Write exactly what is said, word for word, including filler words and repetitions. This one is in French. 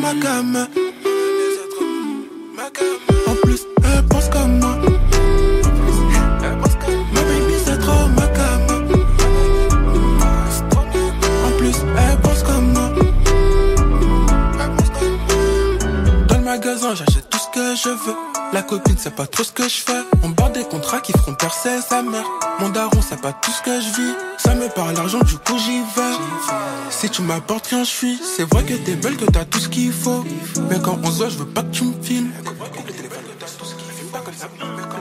ma gamme. En plus, elle pense comme moi. Ma baby c'est trop ma gamme. En plus, elle pense comme moi. Dans le magasin, j'achète tout ce que je veux. La copine sait pas trop ce que je fais. On barre des contrats qui feront percer sa mère. Mon daron sait pas tout ce que je vis. Ça me parle l'argent, du coup j'y vais. Si tu m'apportes rien, je suis. C'est vrai que t'es belle, que t'as tout ce qu'il faut. Mais quand on se voit, je veux pas que tu me filmes.